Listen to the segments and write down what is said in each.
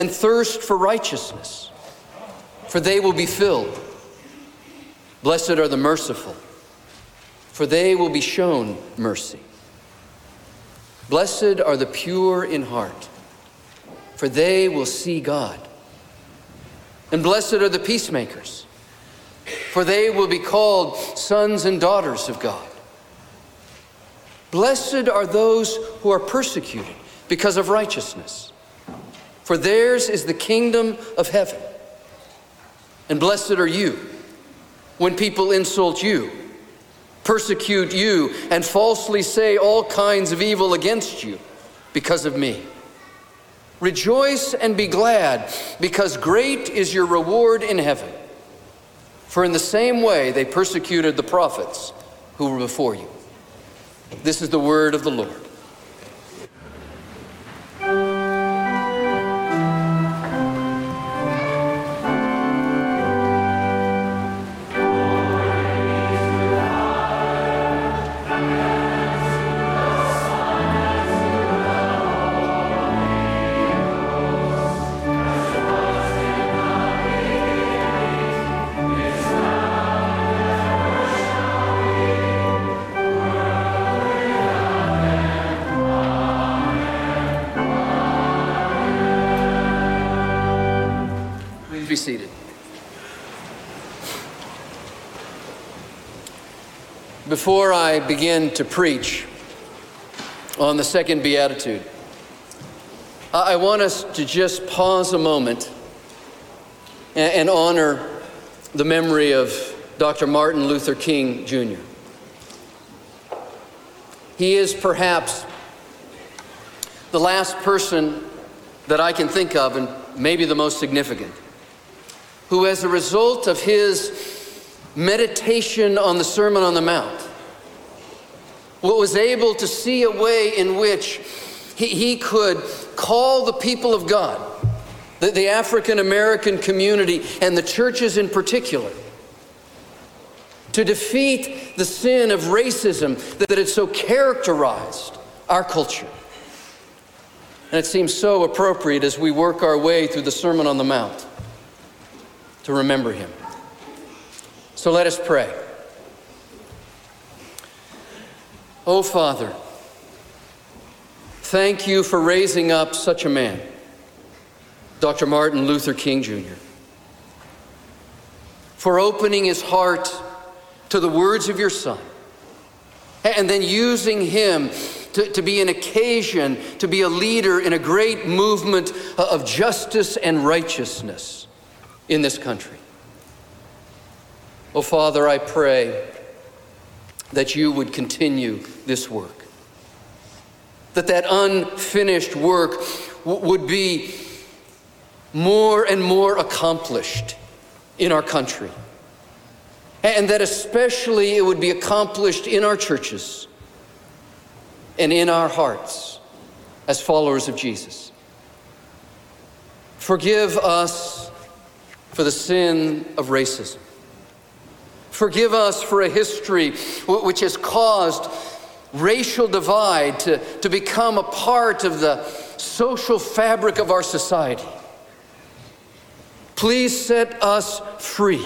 and thirst for righteousness, for they will be filled. Blessed are the merciful, for they will be shown mercy. Blessed are the pure in heart, for they will see God. And blessed are the peacemakers, for they will be called sons and daughters of God. Blessed are those who are persecuted because of righteousness, for theirs is the kingdom of heaven. And blessed are you when people insult you, persecute you, and falsely say all kinds of evil against you because of me. Rejoice and be glad, because great is your reward in heaven. For in the same way they persecuted the prophets who were before you. This is the word of the Lord. Be seated. Before I begin to preach on the second beatitude, I want us to just pause a moment and honor the memory of Dr. Martin Luther King Jr. He is perhaps the last person that I can think of, and maybe the most significant, who as a result of his meditation on the Sermon on the Mount, was able to see a way in which he could call the people of God, the African American community and the churches in particular, to defeat the sin of racism that had so characterized our culture. And it seems so appropriate as we work our way through the Sermon on the Mount to remember him. So let us pray. Oh, Father, thank you for raising up such a man, Dr. Martin Luther King Jr., for opening his heart to the words of your Son, and then using him to be an occasion, to be a leader in a great movement of justice and righteousness in this country. Oh, Father, I pray that you would continue this work, that unfinished work would be more and more accomplished in our country, and that especially it would be accomplished in our churches and in our hearts as followers of Jesus. Forgive us for the sin of racism. Forgive us for a history which has caused racial divide to become a part of the social fabric of our society. Please set us free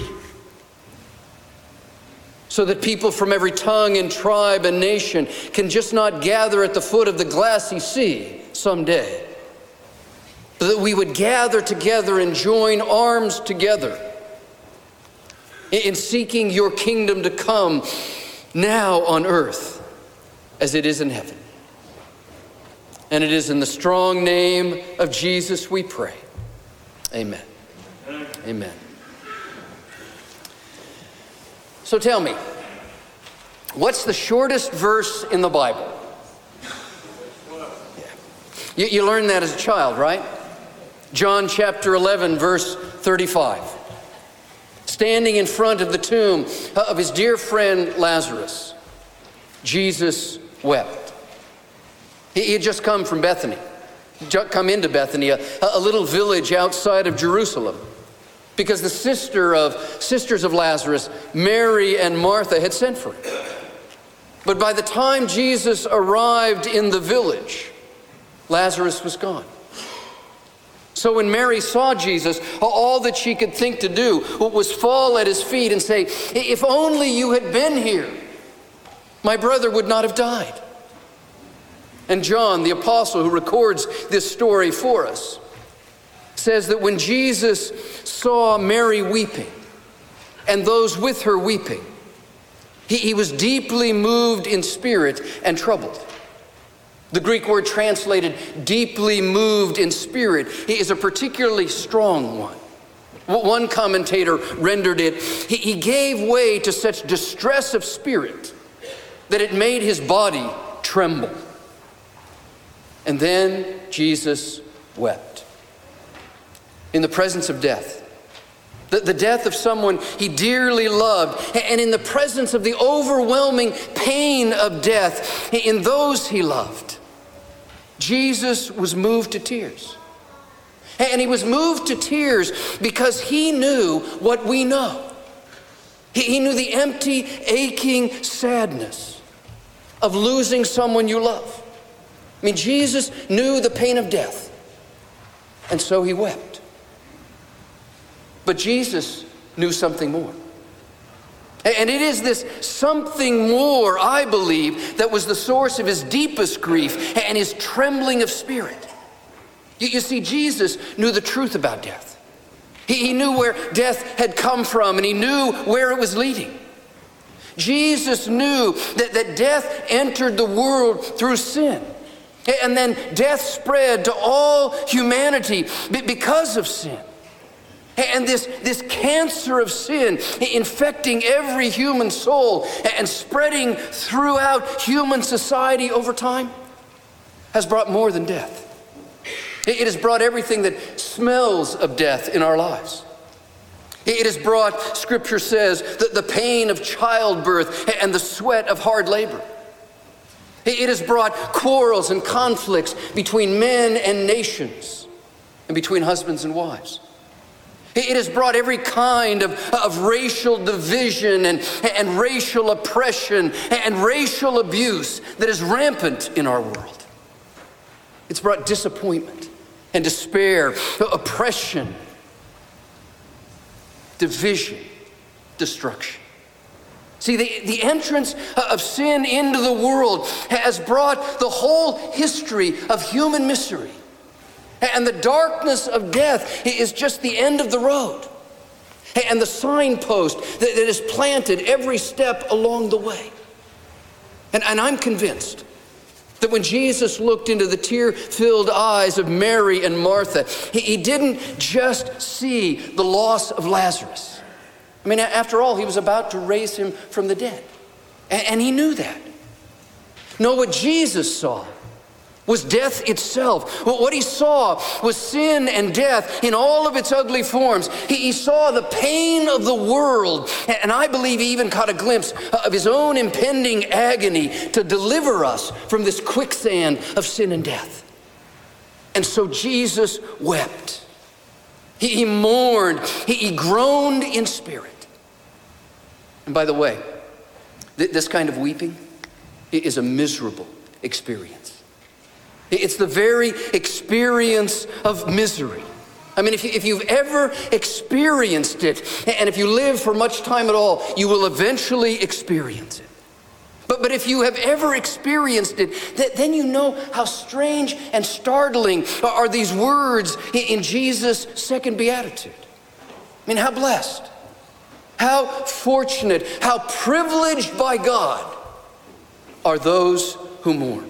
so that people from every tongue and tribe and nation can just not gather at the foot of the glassy sea someday, but that we would gather together and join arms together in seeking your kingdom to come now on earth as it is in heaven. And it is in the strong name of Jesus we pray. Amen. Amen. So tell me, what's the shortest verse in the Bible? Yeah. You learned that as a child, right? John chapter 11, verse 35. Standing in front of the tomb of his dear friend Lazarus, Jesus wept. He had just come from Bethany, come into Bethany, a little village outside of Jerusalem, because the sisters of Lazarus, Mary and Martha, had sent for him. But by the time Jesus arrived in the village, Lazarus was gone. So when Mary saw Jesus, all that she could think to do was fall at his feet and say, "If only you had been here, my brother would not have died." And John, the apostle who records this story for us, says that when Jesus saw Mary weeping and those with her weeping, he was deeply moved in spirit and troubled. The Greek word translated deeply moved in spirit is a particularly strong one. One commentator rendered it, he gave way to such distress of spirit that it made his body tremble. And then Jesus wept. In the presence of death, the death of someone he dearly loved, and in the presence of the overwhelming pain of death in those he loved, Jesus was moved to tears. And he was moved to tears because he knew what we know. He knew the empty, aching sadness of losing someone you love. I mean, Jesus knew the pain of death, and so he wept. But Jesus knew something more. And it is this something more, I believe, that was the source of his deepest grief and his trembling of spirit. You see, Jesus knew the truth about death. He knew where death had come from, and he knew where it was leading. Jesus knew that death entered the world through sin. And then death spread to all humanity because of sin. And this cancer of sin infecting every human soul and spreading throughout human society over time has brought more than death. It has brought everything that smells of death in our lives. It has brought, Scripture says, the pain of childbirth and the sweat of hard labor. It has brought quarrels and conflicts between men and nations and between husbands and wives. It has brought every kind of racial division and racial oppression and racial abuse that is rampant in our world. It's brought disappointment and despair, oppression, division, destruction. See, the entrance of sin into the world has brought the whole history of human misery. And the darkness of death is just the end of the road. And the signpost that is planted every step along the way. And I'm convinced that when Jesus looked into the tear-filled eyes of Mary and Martha, he didn't just see the loss of Lazarus. I mean, after all, he was about to raise him from the dead. And he knew that. No, what Jesus saw was death itself. What he saw was sin and death in all of its ugly forms. He saw the pain of the world, and I believe he even caught a glimpse of his own impending agony to deliver us from this quicksand of sin and death. And so Jesus wept. He mourned. He groaned in spirit. And by the way, this kind of weeping is a miserable experience. It's the very experience of misery. I mean, if you've ever experienced it, and if you live for much time at all, you will eventually experience it. But if you have ever experienced it, then you know how strange and startling are these words in Jesus' second beatitude. I mean, how blessed, how fortunate, how privileged by God are those who mourn.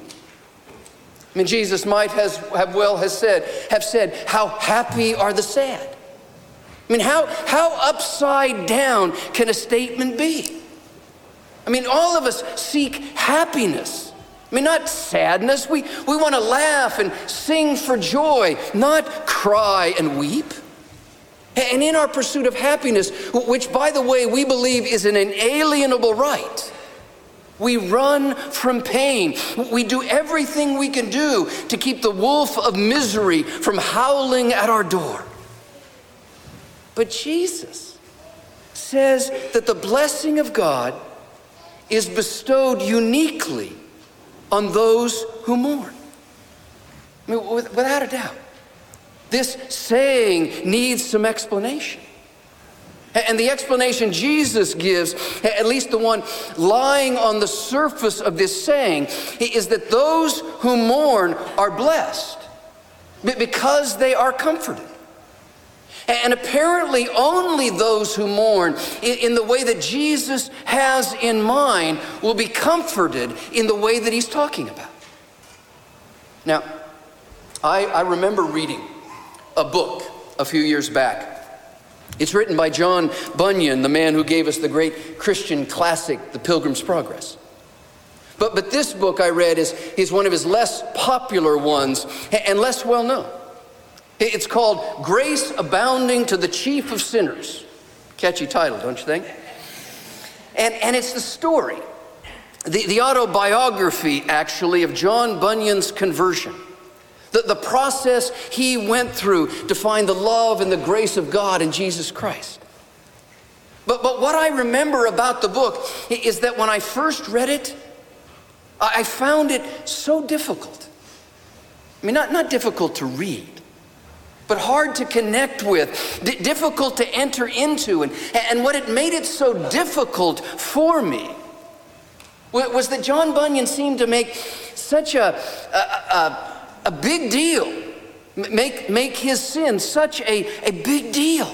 I mean, Jesus might have said, how happy are the sad? I mean, how upside down can a statement be? I mean, all of us seek happiness. I mean, not sadness. We want to laugh and sing for joy, not cry and weep. And in our pursuit of happiness, which, by the way, we believe is an inalienable right, we run from pain. We do everything we can do to keep the wolf of misery from howling at our door. But Jesus says that the blessing of God is bestowed uniquely on those who mourn. I mean, without a doubt. this saying needs some explanation. And the explanation Jesus gives, at least the one lying on the surface of this saying, is that those who mourn are blessed because they are comforted. And apparently only those who mourn in the way that Jesus has in mind will be comforted in the way that he's talking about. Now, I remember reading a book a few years back. It's written by John Bunyan, the man who gave us the great Christian classic, The Pilgrim's Progress. But this book I read is one of his less popular ones and less well known. It's called Grace Abounding to the Chief of Sinners. Catchy title, don't you think? And it's the story, the autobiography, actually, of John Bunyan's conversion. The process he went through to find the love and the grace of God in Jesus Christ. But what I remember about the book is that when I first read it, I found it so difficult. I mean, not difficult to read, but hard to connect with, difficult to enter into. And what it made it so difficult for me was that John Bunyan seemed to make such a big deal, make his sin such a big deal.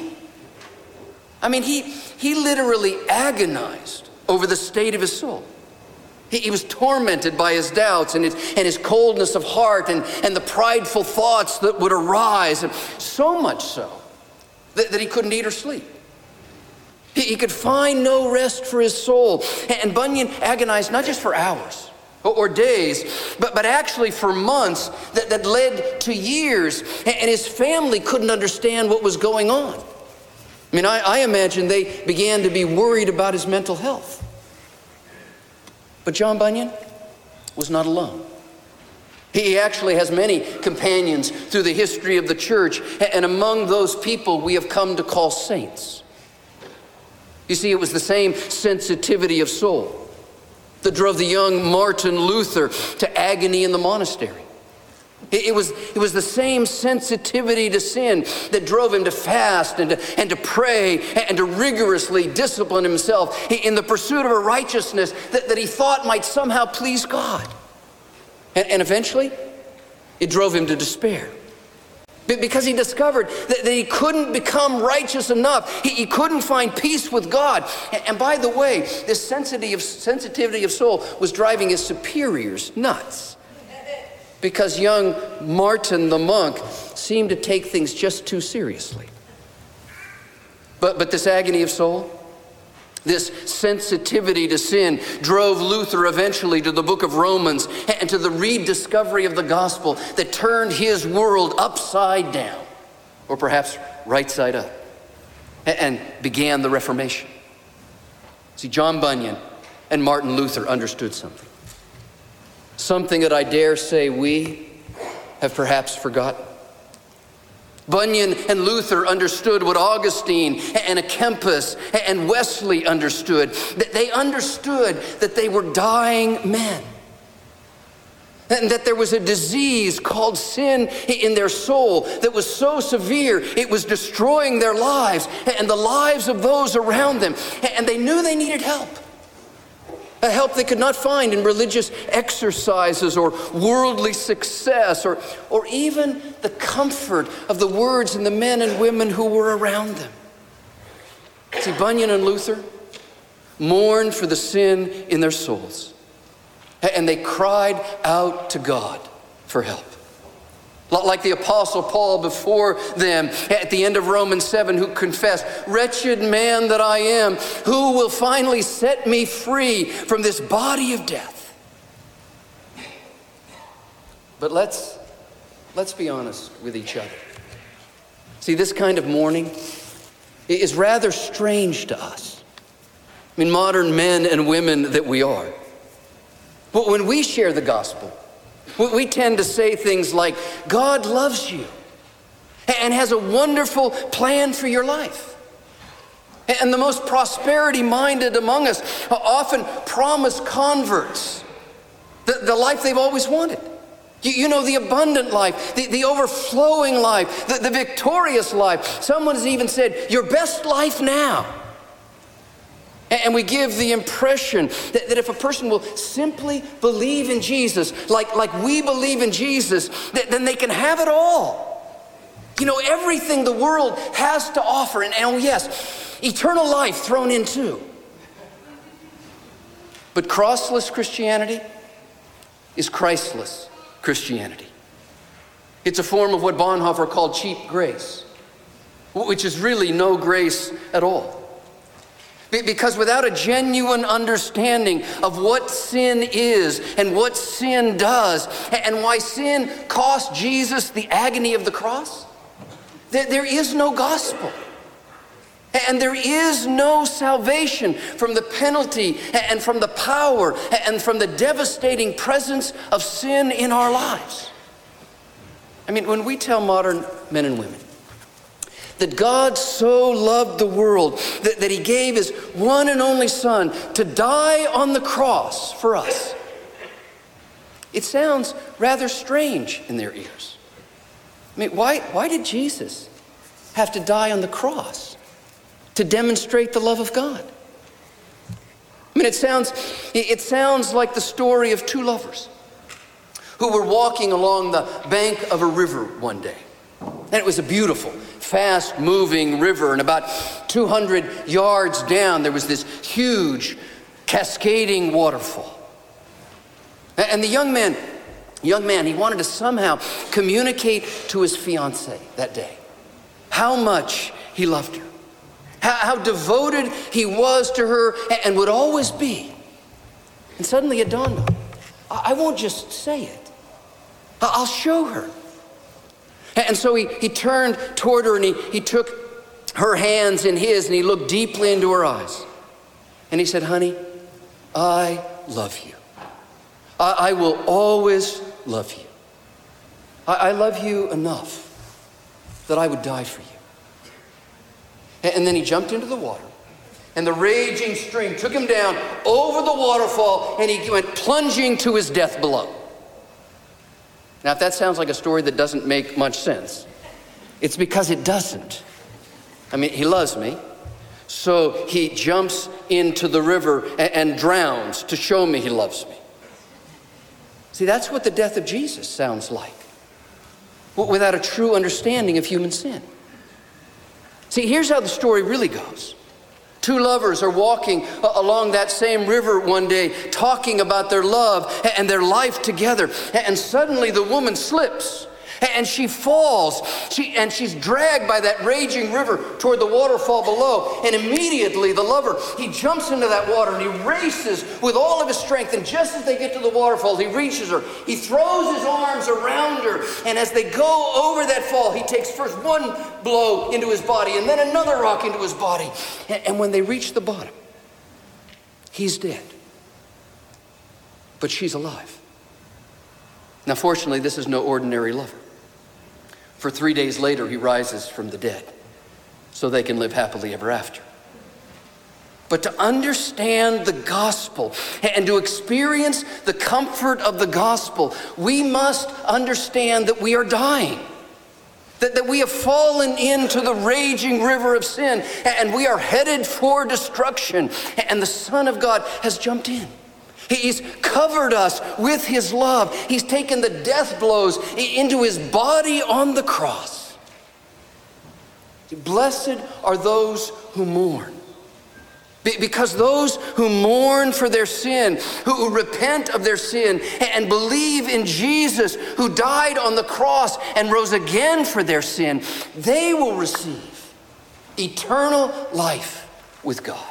I mean, he literally agonized over the state of his soul. He was tormented by his doubts and his coldness of heart and the prideful thoughts that would arise, and so much so that he couldn't eat or sleep. He could find no rest for his soul. And Bunyan agonized not just for hours or days, but actually for months that led to years, and his family couldn't understand what was going on. I mean, I imagine they began to be worried about his mental health. But John Bunyan was not alone. He actually has many companions through the history of the church, and among those people we have come to call saints. You see, it was the same sensitivity of soul that drove the young Martin Luther to agony in the monastery. It was the same sensitivity to sin that drove him to fast and to pray and to rigorously discipline himself in the pursuit of a righteousness that he thought might somehow please God. And eventually, it drove him to despair. Because he discovered that he couldn't become righteous enough. He couldn't find peace with God. And by the way, this sensitivity of soul was driving his superiors nuts. Because young Martin the monk seemed to take things just too seriously. But this agony of soul, this sensitivity to sin, drove Luther eventually to the book of Romans and to the rediscovery of the gospel that turned his world upside down, or perhaps right side up, and began the Reformation. See, John Bunyan and Martin Luther understood something. Something that I dare say we have perhaps forgotten. Bunyan and Luther understood what Augustine and Kempis and Wesley understood. That they understood that they were dying men. And that there was a disease called sin in their soul that was so severe it was destroying their lives and the lives of those around them. And they knew they needed help. A help they could not find in religious exercises or worldly success or even the comfort of the words and the men and women who were around them. See, Bunyan and Luther mourned for the sin in their souls, and they cried out to God for help. Like the Apostle Paul before them at the end of Romans 7, who confessed, "Wretched man that I am, who will finally set me free from this body of death?" But let's be honest with each other. See, this kind of mourning is rather strange to us. I mean, modern men and women that we are. But when we share the gospel, we tend to say things like, God loves you and has a wonderful plan for your life. And the most prosperity-minded among us often promise converts the life they've always wanted. You know, the abundant life, the overflowing life, the victorious life. Someone has even said, your best life now. And we give the impression that if a person will simply believe in Jesus, like we believe in Jesus, then they can have it all. You know, everything the world has to offer. And oh yes, eternal life thrown in too. But crossless Christianity is Christless Christianity. It's a form of what Bonhoeffer called cheap grace, which is really no grace at all. Because without a genuine understanding of what sin is and what sin does and why sin cost Jesus the agony of the cross, there is no gospel. And there is no salvation from the penalty and from the power and from the devastating presence of sin in our lives. I mean, when we tell modern men and women that God so loved the world that he gave his one and only Son to die on the cross for us, it sounds rather strange in their ears. I mean, why did Jesus have to die on the cross to demonstrate the love of God? I mean, it sounds like the story of two lovers who were walking along the bank of a river one day. And it was a beautiful, fast-moving river, and about 200 yards down, there was this huge, cascading waterfall. And the young man, he wanted to somehow communicate to his fiancée that day how much he loved her, how devoted he was to her and would always be. And suddenly it dawned on him, I won't just say it, I'll show her. And so he turned toward her and he took her hands in his and he looked deeply into her eyes. And he said, honey, I love you. I will always love you. I love you enough that I would die for you. And then he jumped into the water, and the raging stream took him down over the waterfall, and he went plunging to his death below. Now, if that sounds like a story that doesn't make much sense, it's because it doesn't. I mean, he loves me, so he jumps into the river and drowns to show me he loves me. See, that's what the death of Jesus sounds like, without a true understanding of human sin. See, here's how the story really goes. Two lovers are walking along that same river one day, talking about their love and their life together. And suddenly the woman slips and she falls. She's dragged by that raging river toward the waterfall below. And immediately the lover, he jumps into that water and he races with all of his strength. And just as they get to the waterfall, he reaches her. He throws his arms around her. And as they go over that fall, he takes first one blow into his body and then another rock into his body. And when they reach the bottom, he's dead. But she's alive. Now, fortunately, this is no ordinary lover. For 3 days later, he rises from the dead so they can live happily ever after. But to understand the gospel and to experience the comfort of the gospel, we must understand that we are dying, that we have fallen into the raging river of sin and we are headed for destruction. And the Son of God has jumped in. He's covered us with his love. He's taken the death blows into his body on the cross. Blessed are those who mourn. Because those who mourn for their sin, who repent of their sin and believe in Jesus who died on the cross and rose again for their sin, they will receive eternal life with God.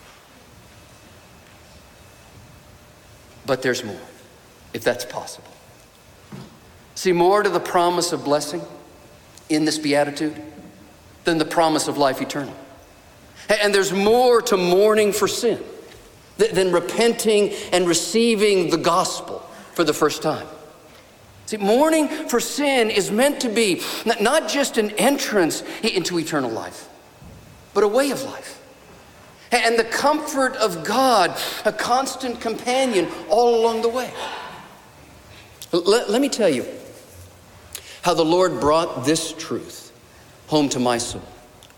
But there's more, if that's possible. See, more to the promise of blessing in this beatitude than the promise of life eternal. And there's more to mourning for sin than repenting and receiving the gospel for the first time. See, mourning for sin is meant to be not just an entrance into eternal life, but a way of life. And the comfort of God, a constant companion all along the way. Let me tell you how the Lord brought this truth home to my soul.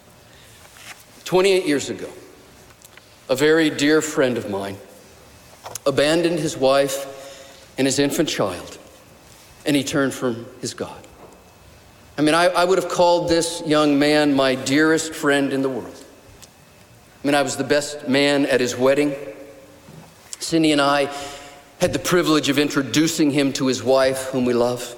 28 years ago, a very dear friend of mine abandoned his wife and his infant child, and he turned from his God. I would have called this young man my dearest friend in the world. I was the best man at his wedding. Cindy and I had the privilege of introducing him to his wife, whom we love.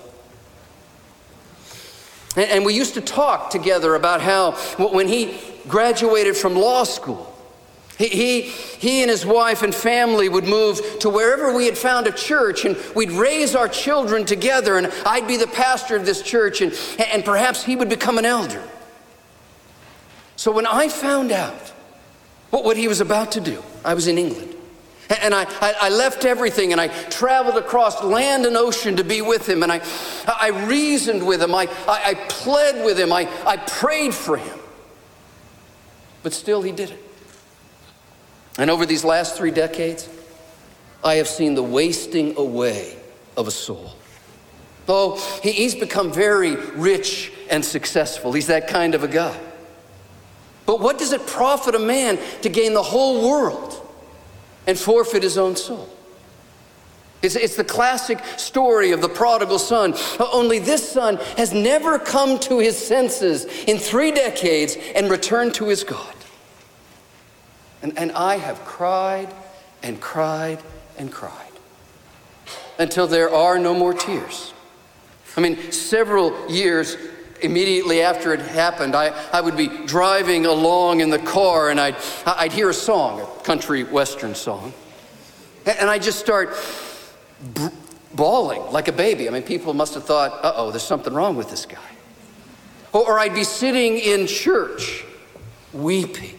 And we used to talk together about how when he graduated from law school, he and his wife and family would move to wherever we had found a church, and we'd raise our children together, and I'd be the pastor of this church, and perhaps he would become an elder. So when I found out what he was about to do, I was in England. And I left everything, and I traveled across land and ocean to be with him, and I reasoned with him, I pled with him, I prayed for him. But still he did it. And over these last 3 decades, I have seen the wasting away of a soul. Oh, he's become very rich and successful. He's that kind of a guy. But what does it profit a man to gain the whole world and forfeit his own soul? It's the classic story of the prodigal son. Only this son has never come to his senses in 3 decades and returned to his God. And I have cried and cried and cried until there are no more tears. Several years immediately after it happened, I would be driving along in the car, and I'd hear a song, a country western song, and I'd just start bawling like a baby. People must have thought, uh-oh, there's something wrome with this guy. Or I'd be sitting in church weeping.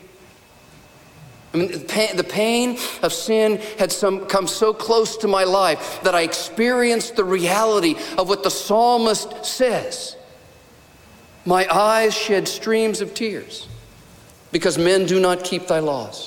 The pain of sin had come so close to my life that I experienced the reality of what the psalmist says. My eyes shed streams of tears because men do not keep thy laws.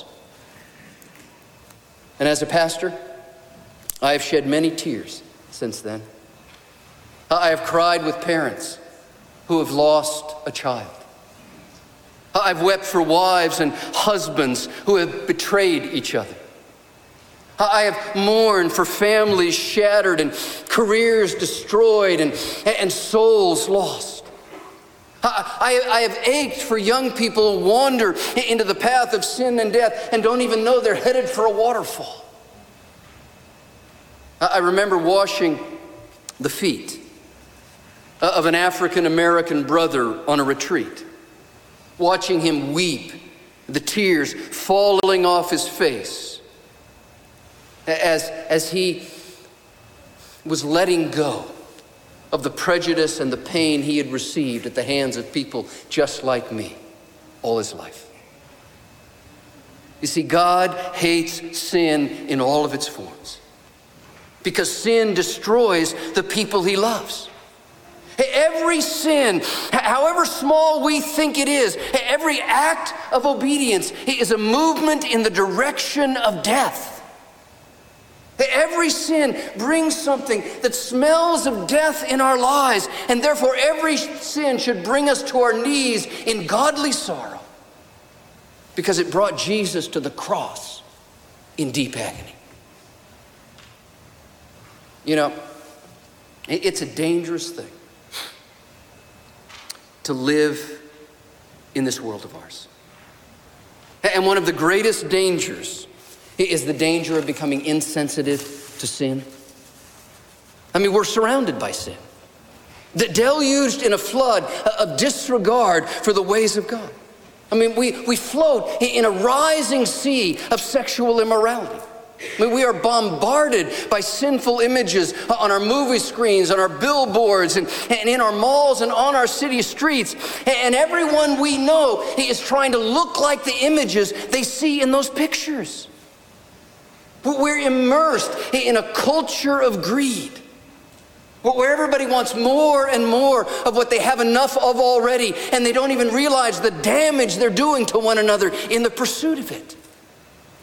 And as a pastor, I have shed many tears since then. I have cried with parents who have lost a child. I've wept for wives and husbands who have betrayed each other. I have mourned for families shattered and careers destroyed and souls lost. I have ached for young people who wander into the path of sin and death and don't even know they're headed for a waterfall. I remember washing the feet of an African-American brother on a retreat, watching him weep, the tears falling off his face as he was letting go of the prejudice and the pain he had received at the hands of people just like me all his life. You see, God hates sin in all of its forms because sin destroys the people he loves. Every sin, however small we think it is, every act of obedience is a movement in the direction of death. Every sin brings something that smells of death in our lives, and therefore every sin should bring us to our knees in godly sorrow because it brought Jesus to the cross in deep agony. It's a dangerous thing to live in this world of ours. And one of the greatest dangers is the danger of becoming insensitive to sin. We're surrounded by sin, deluged in a flood of disregard for the ways of God. We float in a rising sea of sexual immorality. We are bombarded by sinful images on our movie screens, on our billboards, and in our malls and on our city streets. And everyone we know is trying to look like the images they see in those pictures. We're immersed in a culture of greed, where everybody wants more and more of what they have enough of already, and they don't even realize the damage they're doing to one another in the pursuit of it.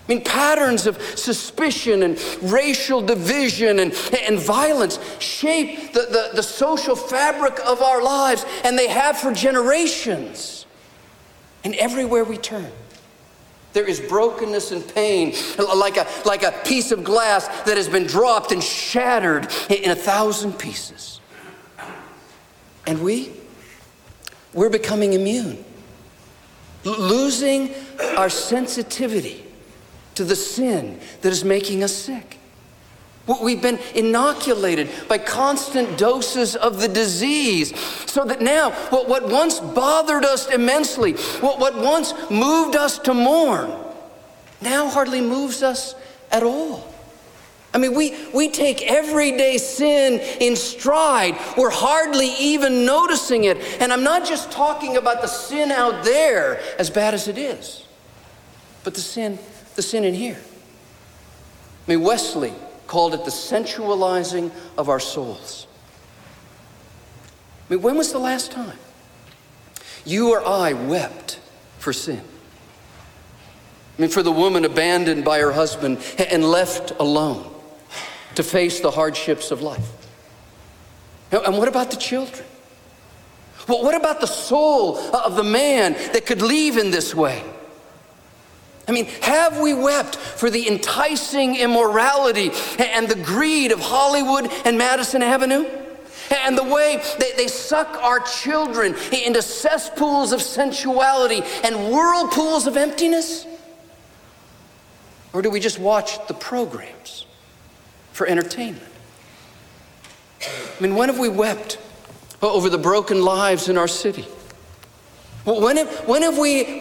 I mean, patterns of suspicion and racial division and violence shape the social fabric of our lives, and they have for generations. And everywhere we turn, there is brokenness and pain, like a piece of glass that has been dropped and shattered in 1,000 pieces. And we're becoming immune, losing our sensitivity to the sin that is making us sick. We've been inoculated by constant doses of the disease, so that now what once bothered us immensely, what once moved us to mourn, now hardly moves us at all. I mean, we take everyday sin in stride. We're hardly even noticing it. And I'm not just talking about the sin out there, as bad as it is, but the sin in here. I mean, Wesley called it the sensualizing of our souls. I mean, when was the last time you or I wept for sin? I mean, for the woman abandoned by her husband and left alone to face the hardships of life. And what about the children? Well, what about the soul of the man that could leave in this way? I mean, have we wept for the enticing immorality and the greed of Hollywood and Madison Avenue? And the way they suck our children into cesspools of sensuality and whirlpools of emptiness? Or do we just watch the programs for entertainment? I mean, when have we wept over the broken lives in our city? When have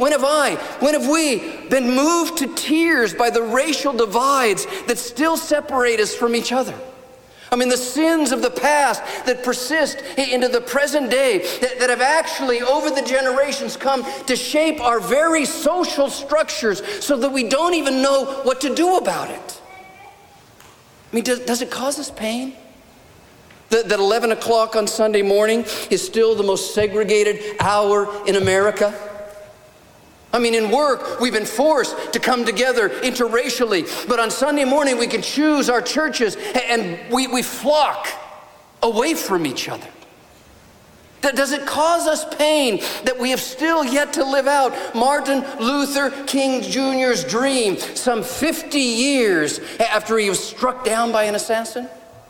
we been moved to tears by the racial divides that still separate us from each other? I mean, the sins of the past that persist into the present day, that have actually, over the generations, come to shape our very social structures so that we don't even know what to do about it. I mean, does it cause us pain? That 11 o'clock on Sunday morning is still the most segregated hour in America? I mean, in work, we've been forced to come together interracially, but on Sunday morning we can choose our churches and we flock away from each other. Does it cause us pain that we have still yet to live out Martin Luther King Jr.'s dream some 50 years after he was struck down by an assassin?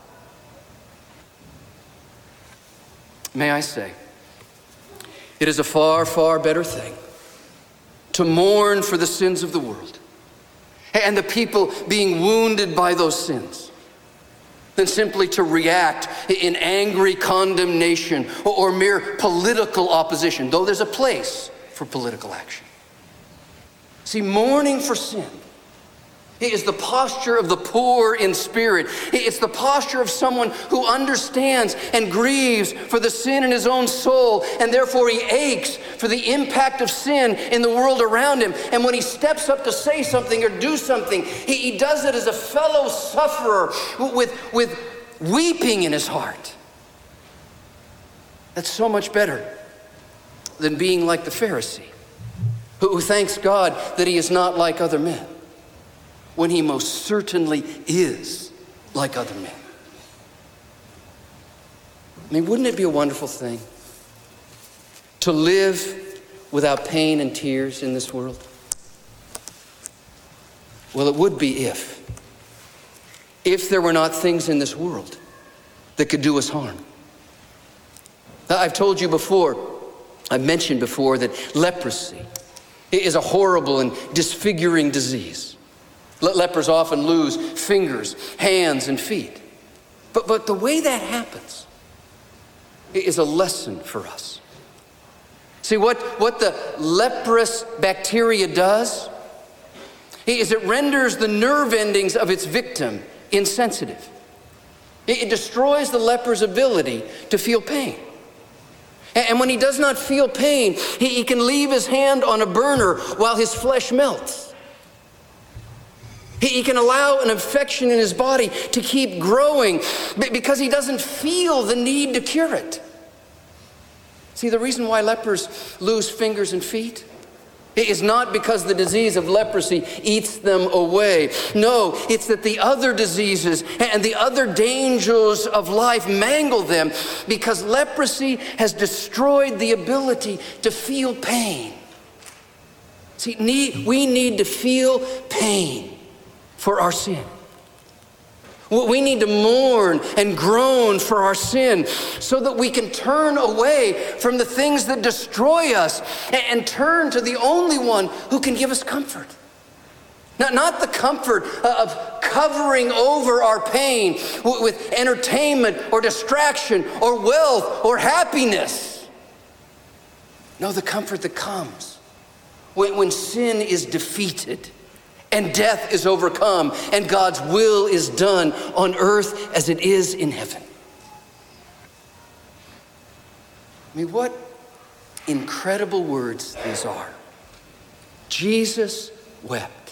May I say, it is a far, far better thing to mourn for the sins of the world and the people being wounded by those sins than simply to react in angry condemnation or mere political opposition, though there's a place for political action. See, mourning for sin is the posture of the poor in spirit. It's the posture of someone who understands and grieves for the sin in his own soul, and therefore he aches for the impact of sin in the world around him. And when he steps up to say something or do something, he does it as a fellow sufferer with weeping in his heart. That's so much better than being like the Pharisee, who thanks God that he is not like other men, when he most certainly is like other men. I mean, wouldn't it be a wonderful thing to live without pain and tears in this world? Well, it would be if there were not things in this world that could do us harm. I've told you before, I've mentioned before, that leprosy is a horrible and disfiguring disease. Lepers often lose fingers, hands, and feet. But the way that happens is a lesson for us. See, what the leprous bacteria does is it renders the nerve endings of its victim insensitive. It destroys the leper's ability to feel pain. And when he does not feel pain, he can leave his hand on a burner while his flesh melts. He can allow an infection in his body to keep growing because he doesn't feel the need to cure it. See, the reason why lepers lose fingers and feet is not because the disease of leprosy eats them away. No, it's that the other diseases and the other dangers of life mangle them, because leprosy has destroyed the ability to feel pain. See, we need to feel pain for our sin. We need to mourn and groan for our sin so that we can turn away from the things that destroy us and turn to the only one who can give us comfort. Not the comfort of covering over our pain with entertainment or distraction or wealth or happiness. No, the comfort that comes when sin is defeated and death is overcome, and God's will is done on earth as it is in heaven. I mean, what incredible words these are. Jesus wept.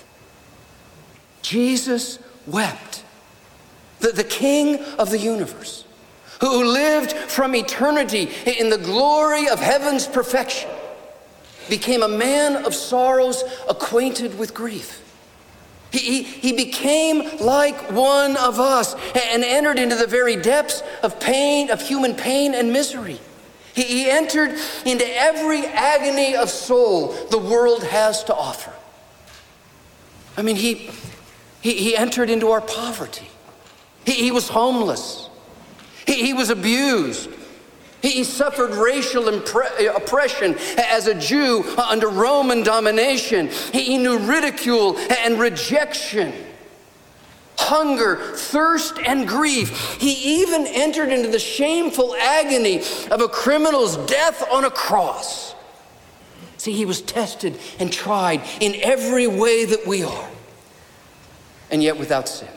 Jesus wept. The King of the universe, who lived from eternity in the glory of heaven's perfection, became a man of sorrows, acquainted with grief. He became like one of us and entered into the very depths of pain, of human pain and misery. He entered into every agony of soul the world has to offer. I mean, he entered into our poverty. He was homeless. He was abused. He suffered racial oppression as a Jew under Roman domination. He knew ridicule and rejection, hunger, thirst, and grief. He even entered into the shameful agony of a criminal's death on a cross. See, he was tested and tried in every way that we are, and yet without sin.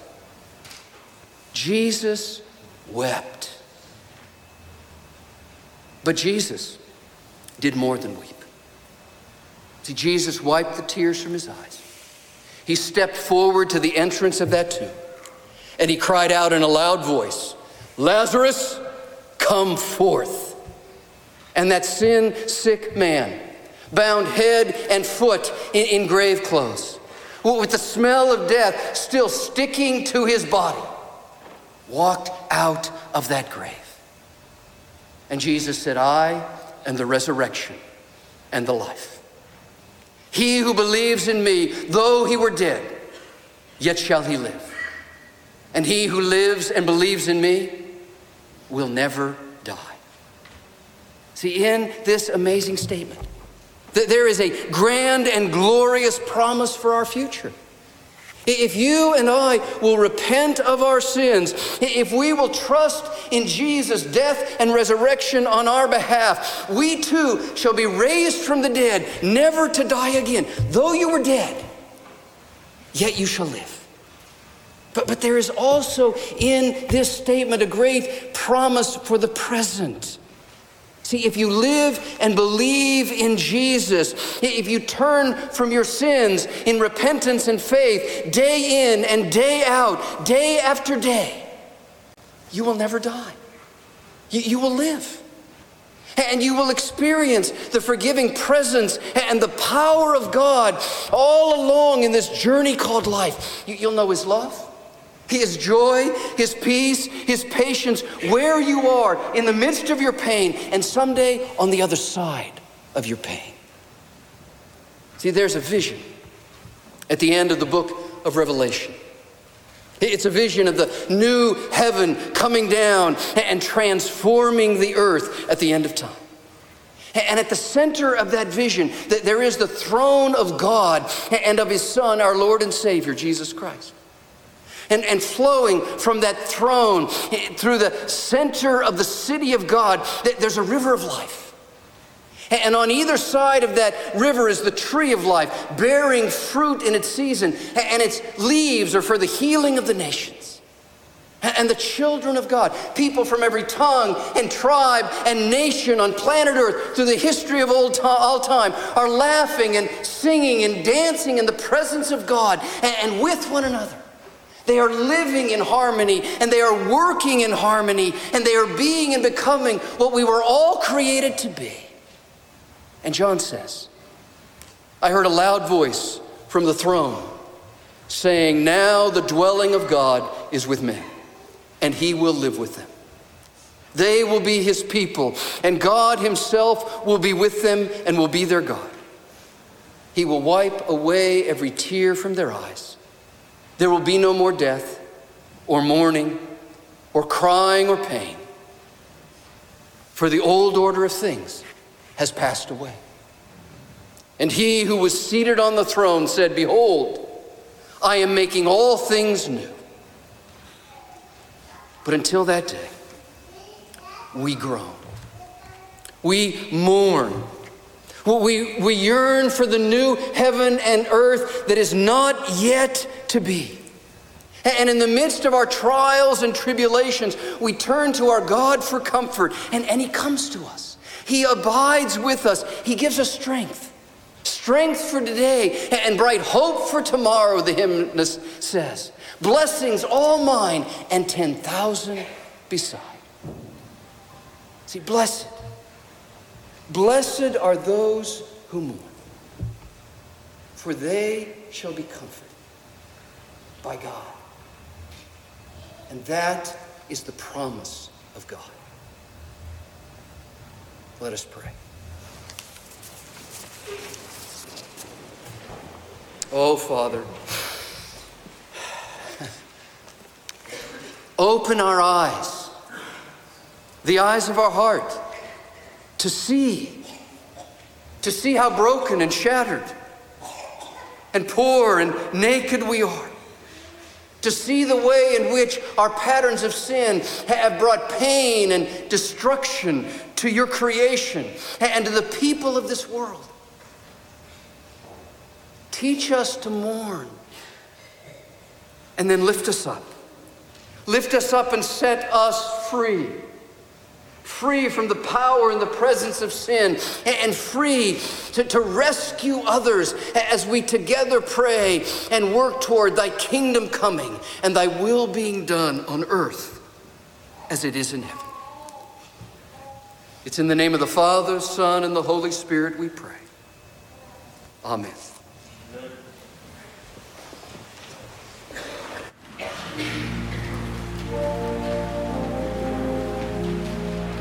Jesus wept. But Jesus did more than weep. See, Jesus wiped the tears from his eyes. He stepped forward to the entrance of that tomb, and he cried out in a loud voice, "Lazarus, come forth." And that sin-sick man, bound head and foot in grave clothes, with the smell of death still sticking to his body, walked out of that grave. And Jesus said, "I am the resurrection and the life. He who believes in me, though he were dead, yet shall he live. And he who lives and believes in me will never die." See, in this amazing statement, there is a grand and glorious promise for our future. If you and I will repent of our sins, if we will trust in Jesus' death and resurrection on our behalf, we too shall be raised from the dead, never to die again. Though you were dead, yet you shall live. But there is also in this statement a great promise for the present. See, if you live and believe in Jesus, if you turn from your sins in repentance and faith, day in and day out, day after day, you will never die. You will live. And you will experience the forgiving presence and the power of God all along in this journey called life. You'll know his love, his joy, his peace, his patience, where you are in the midst of your pain, and someday on the other side of your pain. See, there's a vision at the end of the book of Revelation. It's a vision of the new heaven coming down and transforming the earth at the end of time. And at the center of that vision, there is the throne of God and of his Son, our Lord and Savior, Jesus Christ. And flowing from that throne through the center of the city of God, there's a river of life. And on either side of that river is the tree of life, bearing fruit in its season, and its leaves are for the healing of the nations. And the children of God, people from every tongue and tribe and nation on planet Earth through the history of all time, are laughing and singing and dancing in the presence of God and with one another. They are living in harmony, and they are working in harmony, and they are being and becoming what we were all created to be. And John says, I heard a loud voice from the throne saying, "Now the dwelling of God is with men, and he will live with them. They will be his people, and God himself will be with them and will be their God. He will wipe away every tear from their eyes. There will be no more death, or mourning, or crying, or pain. For the old order of things has passed away." And he who was seated on the throne said, "Behold, I am making all things new." But until that day, we groan. We mourn. We yearn for the new heaven and earth that is not yet to be. And in the midst of our trials and tribulations, we turn to our God for comfort, and he comes to us. He abides with us. He gives us strength. Strength for today and bright hope for tomorrow, the hymnist says. Blessings all mine and 10,000 beside. See, blessed are those who mourn, for they shall be comforted by God. And that is the promise of God. Let us pray. Oh, Father, open our eyes, the eyes of our heart, to see how broken and shattered and poor and naked we are, to see the way in which our patterns of sin have brought pain and destruction to your creation and to the people of this world. Teach us to mourn, and then lift us up. Lift us up and set us free. Free from the power and the presence of sin, and free to rescue others as we together pray and work toward thy kingdom coming and thy will being done on earth as it is in heaven. It's in the name of the Father, Son, and the Holy Spirit we pray. Amen. Amen.